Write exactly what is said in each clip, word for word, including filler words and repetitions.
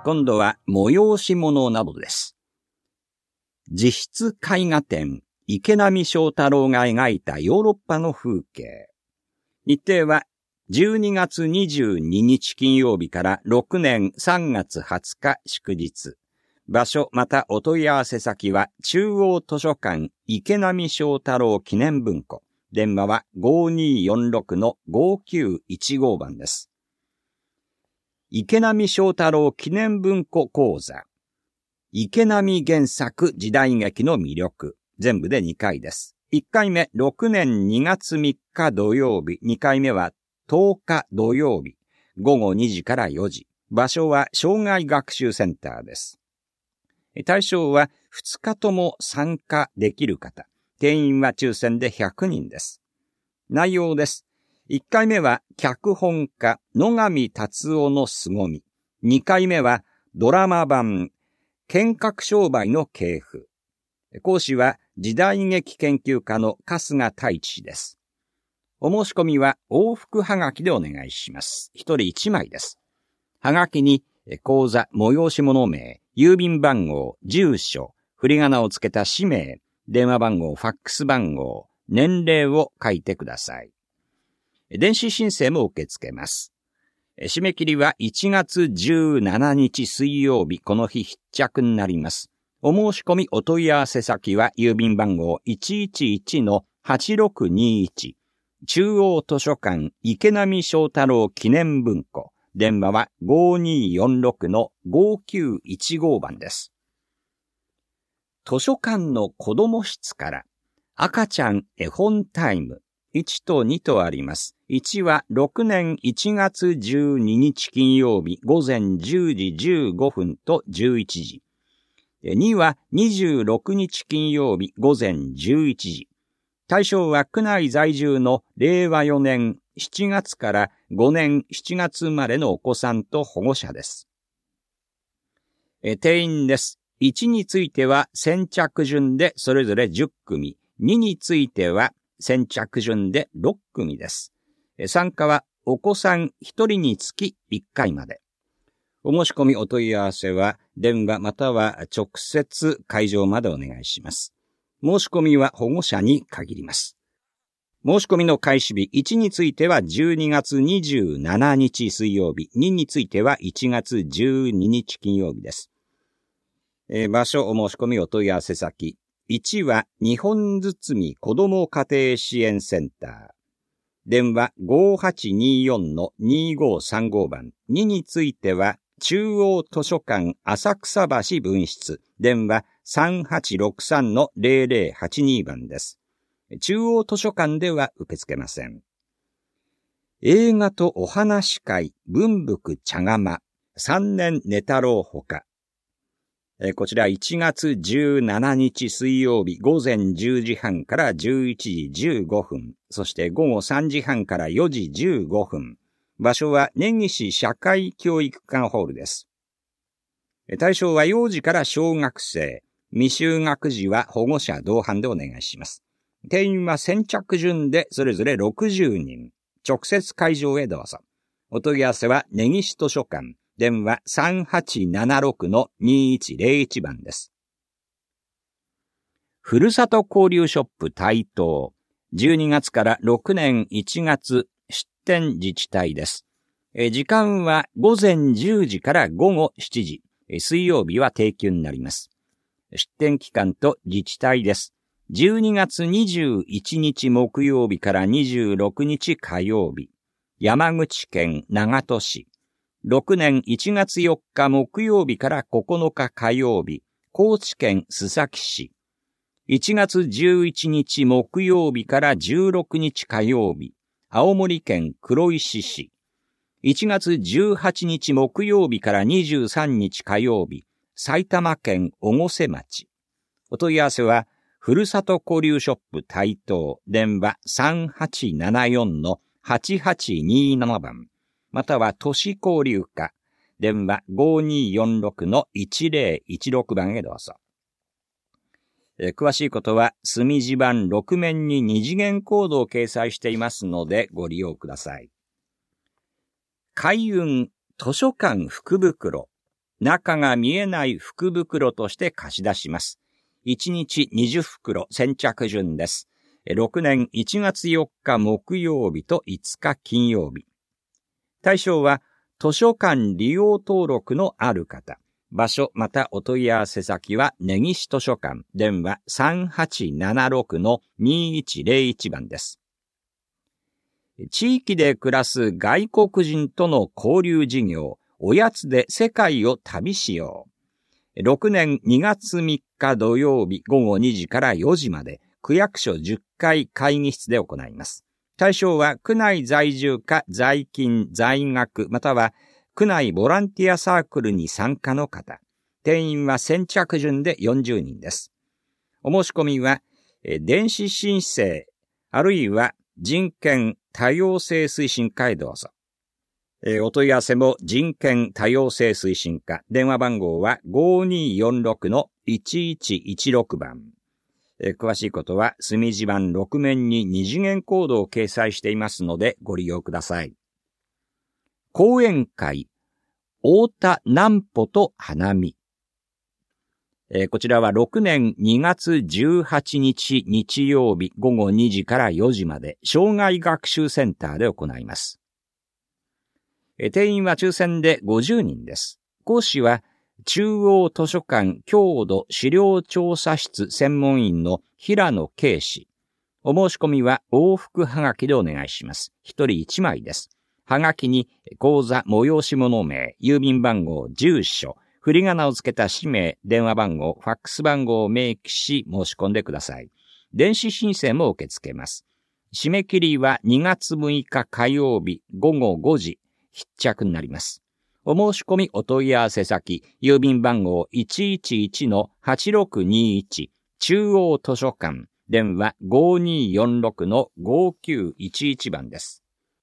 今度は催し物などです。自筆絵画展、池波正太郎が描いたヨーロッパの風景。日程はじゅうにがつにじゅうににち金曜日からろくねんさんがつはつか祝日。場所またお問い合わせ先は中央図書館池波正太郎記念文庫。電話は ごーにーよんろくのごーきゅういちご 番です。池波正太郎記念文庫講座。池波原作時代劇の魅力。全部でにかいです。いっかいめろくねんにがつみっか土曜日。にかいめはとおか土曜日。ごごにじからよじ。場所は障害学習センターです。対象はふつかとも参加できる方。定員は抽選でひゃくにんです。内容です。いっかいめは脚本家野上達夫の凄み。にかいめはドラマ版剣客商売の系譜。講師は時代劇研究家の春日太一氏です。お申し込みは往復はがきでお願いします。ひとりいちまいです。はがきに講座、催し物名、郵便番号、住所、振り仮名をつけた氏名、電話番号、ファックス番号、年齢を書いてください。電子申請も受け付けます。締め切りはいちがつじゅうしちにち水曜日、この日必着になります。お申し込みお問い合わせ先は郵便番号 いちいちいちのはちろくにいち 中央図書館池波正太郎記念文庫。電話は ごーにーよんろくのごーきゅういちご 番です。図書館の子供室から赤ちゃん絵本タイムいちとにとあります。いちはろくねんいちがつじゅうににち金曜日ごぜんじゅうじじゅうごふんとじゅういちじ。にはにじゅうろくにち金曜日ごぜんじゅういちじ。対象は区内在住のれいわよねんしちがつからごねんしちがつ生まれのお子さんと保護者です。え定員です。いちについては先着順でそれぞれじゅっくみ、にについては先着順でろっくみです。参加はお子さんひとりにつきいっかいまで。お申し込みお問い合わせは電話または直接会場までお願いします。申し込みは保護者に限ります。申し込みの開始日、いちについてはじゅうにがつにじゅうしちにち水曜日、にについてはいちがつじゅうににち金曜日です。えー、場所お申し込みお問い合わせ先。いちは日本包子ども家庭支援センター。電話ごーはちにーよんのにーごーさんご 番。にについては中央図書館浅草橋分室。電話さんはちろくさんのぜろぜろはちに 番です。中央図書館では受け付けません。映画とお話会文福茶釜さんねん寝太郎ほか。こちらいちがつじゅうしちにち水曜日ごぜんじゅうじはんからじゅういちじじゅうごふん、そしてごごさんじはんからよじじゅうごふん。場所は根岸社会教育館ホールです。対象は幼児から小学生、未就学児は保護者同伴でお願いします。定員は先着順でそれぞれろくじゅうにん。直接会場へどうぞ。お問い合わせは根岸図書館。電話さんはちななろくのにいちぜろいち 番です。ふるさと交流ショップ台東。じゅうにがつからろくねんいちがつ出店自治体です。え時間はごぜんじゅうじからごごしちじ。水曜日は定休になります。出店期間と自治体です。じゅうにがつにじゅういちにち木曜日からにじゅうろくにち火曜日。山口県長門市。ろくねんいちがつよっか木曜日からここのか火曜日。高知県須崎市。いちがつじゅういちにち木曜日からじゅうろくにち火曜日。青森県黒石市。いちがつじゅうはちにち木曜日からにじゅうさんにち火曜日。埼玉県越生町。お問い合わせは、ふるさと交流ショップ台東。電話さんはちななよんのはちはちにーなな 番。または都市交流課。電話ごーにーよんろくのいちぜろいちろく 番へどうぞ。えー、詳しいことは墨字版ろく面に二次元コードを掲載していますのでご利用ください。開運図書館福袋。 中が見えない福袋として貸し出します。いちにちにじゅっふくろ先着順です。ろくねんいちがつよっか木曜日といつか金曜日。対象は図書館利用登録のある方。場所またお問い合わせ先は根岸図書館、電話 さんはちななろくのにいちぜろいち 番です。地域で暮らす外国人との交流事業、おやつで世界を旅しよう。ろくねんにがつみっか土曜日ごごにじからよじまで区役所じゅっかい会議室で行います。対象は区内在住か在勤、在学または区内ボランティアサークルに参加の方。定員は先着順でよんじゅうにんです。お申し込みは、電子申請、あるいは人権多様性推進課へどうぞ。お問い合わせも人権多様性推進課。電話番号は ごにーよんろくのいちいちいちろく 番。詳しいことは墨字版ろく面に二次元コードを掲載していますのでご利用ください。講演会、太田南歩と花見。えー、こちらはろくねんにがつじゅうはちにち日曜日ごごにじからよじまで障害学習センターで行います。えー、定員は抽選でごじゅうにんです。講師は中央図書館郷土資料調査室専門員の平野圭氏。お申し込みは往復はがきでお願いします。ひとりいちまいです。はがきに口座催し物名、郵便番号、住所、振り仮名をつけた氏名、電話番号、ファックス番号を明記し申し込んでください。電子申請も受け付けます。締め切りはにがつむいか火曜日ごごごじ必着になります。お申し込みお問い合わせ先、郵便番号 いちいちいちのはちろくにいち 中央図書館、電話 ごにーよんろくのごきゅういちいち 番です。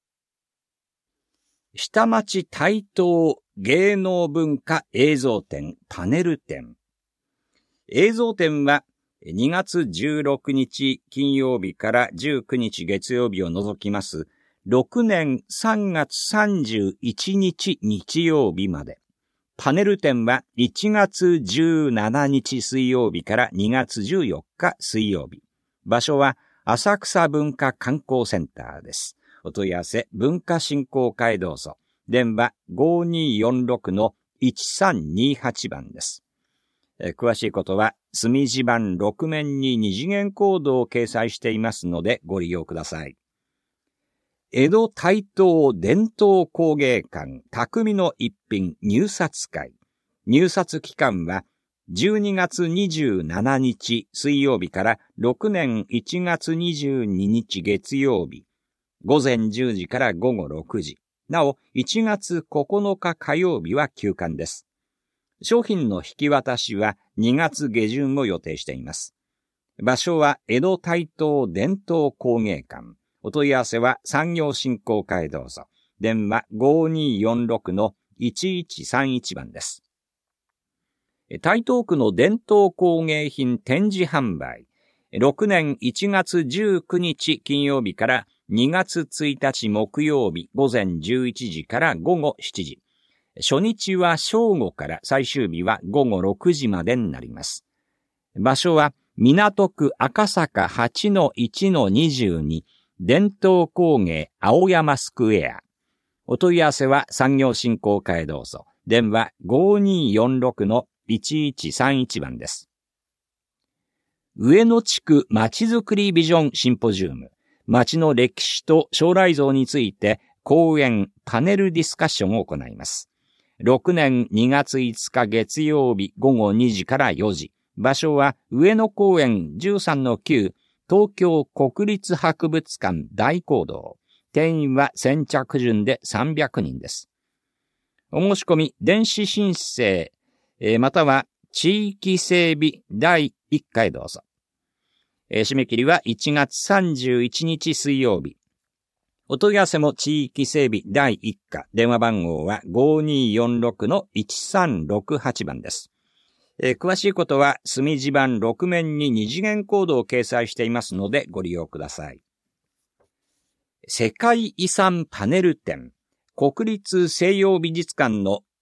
下町台東芸能文化映像展パネル展。映像展はにがつじゅうろくにち金曜日からじゅうくにち月曜日を除きますろくねんさんがつさんじゅういちにち日曜日まで。パネル展はいちがつじゅうしちにち水曜日からにがつじゅうよっか水曜日。場所は浅草文化観光センターです。お問い合わせ文化振興課へどうぞ。電話 ごにーよんろくのいちさんにはち 番です。え詳しいことは墨字版ろく面に二次元コードを掲載していますのでご利用ください。江戸台東伝統工芸館匠の一品入札会。入札期間はじゅうにがつにじゅうしちにち水曜日からろくねんいちがつにじゅうににち月曜日。ごぜんじゅうじからごごろくじ。なお、いちがつここのか火曜日は休館です。商品の引き渡しはにがつげじゅんを予定しています。場所は江戸台東伝統工芸館。お問い合わせは産業振興課へどうぞ。電話 ごにーよんろくのいちいちさんいち 番です。台東区の伝統工芸品展示販売。ろくねんいちがつじゅうくにち金曜日からにがつついたち木曜日ごぜんじゅういちじからごごしちじ。初日は正午から最終日はごごろくじまでになります。場所は港区赤坂 はちのいちのにじゅうに 伝統工芸青山スクエア。お問い合わせは産業振興課へどうぞ。電話 ごにーよんろくのいちいちさんいち 番です。上野地区まちづくりビジョンシンポジウム。町の歴史と将来像について講演、パネルディスカッションを行います。ろくねんにがついつか月曜日ごごにじからよじ。場所は上野公園 じゅうさんのきゅう 東京国立博物館大講堂。定員は先着順でさんびゃくにんです。お申し込み、電子申請、えー、または地域整備だいいっかへどうぞ。えー、締め切りはいちがつさんじゅういちにち水曜日。お問い合わせも地域整備だいいっか。電話番号は ごにーよんろくのいちさんろくはち 番です。えー、詳しいことは墨字版ろく面に二次元コードを掲載していますのでご利用ください。世界遺産パネル展。国立西洋美術館の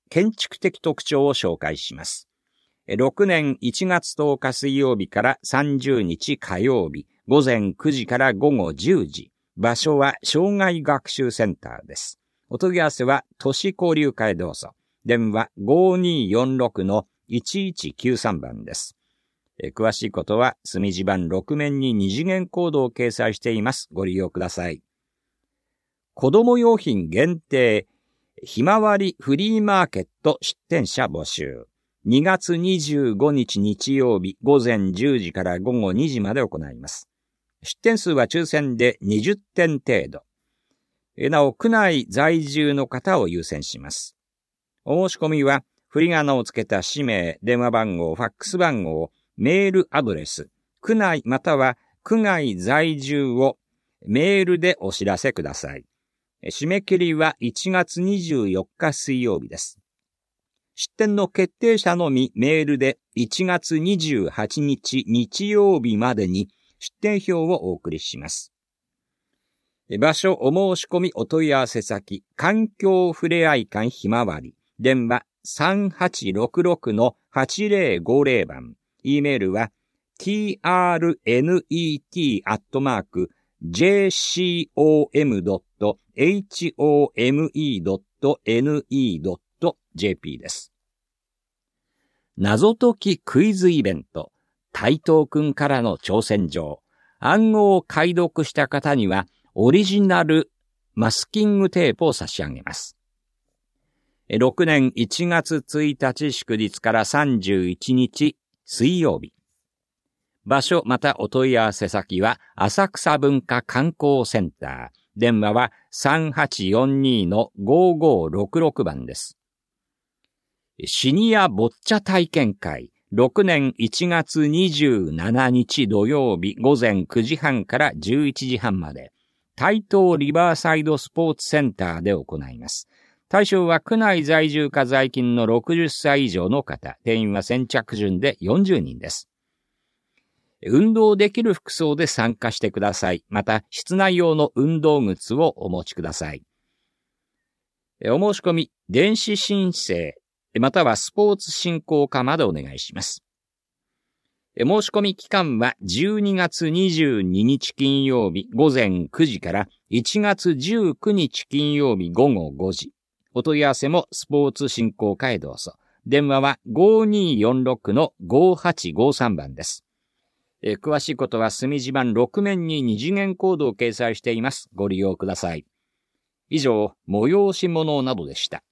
建築的特徴を紹介します。ろくねんいちがつとおか水曜日からさんじゅうにち火曜日、ごぜんくじからごごじゅうじ。場所は障害学習センターです。お問い合わせは都市交流会どうぞ。電話 ごーにーよんろくのいちいちきゅうさん 番です。詳しいことは墨字盤ろく面に二次元コードを掲載しています。ご利用ください。子供用品限定、ひまわりフリーマーケット出店者募集。にがつにじゅうごにち日曜日ごぜんじゅうじからごごにじまで行います。出店数は抽選でにじゅってん程度。なお、区内在住の方を優先します。お申し込みは、振り仮名をつけた氏名、電話番号、ファックス番号、メールアドレス、区内または区外在住をメールでお知らせください。締め切りはいちがつにじゅうよっか水曜日です。出店の決定者のみメールでいちがつにじゅうはちにち日曜日までに出店票をお送りします。場所、お申し込み、お問い合わせ先、環境ふれあい館ひまわり、電話さんはちろくろくのはちぜろごぜろ番、E メールは トゥーネット アットマーク ジェーシーオーエムドットエイチオーエムイードットネットジェーピー です。謎解きクイズイベント、台東くんからの挑戦状、暗号を解読した方にはオリジナルマスキングテープを差し上げます。ろくねんいちがつついたち祝日からさんじゅういちにち水曜日。場所またお問い合わせ先は浅草文化観光センター。電話はさんはちよんにのごごろくろく番です。シニアボッチャ体験会。ろくねんいちがつにじゅうしちにち土曜日ごぜんくじはんからじゅういちじはんまで。台東リバーサイドスポーツセンターで行います。対象は区内在住か在勤のろくじゅっさい以上の方、定員は先着順でよんじゅうにんです。運動できる服装で参加してください。また、室内用の運動靴をお持ちください。お申し込み、電子申請、またはスポーツ振興課までお願いします。申し込み期間はじゅうにがつにじゅうににち金曜日ごぜんくじからいちがつじゅうくにち金曜日ごごごじ。お問い合わせもスポーツ振興課へどうぞ。電話はごーにーよんろくのごはちごさん番です。えー、詳しいことは墨字盤ろく面に二次元コードを掲載しています。ご利用ください。以上、催し物などでした。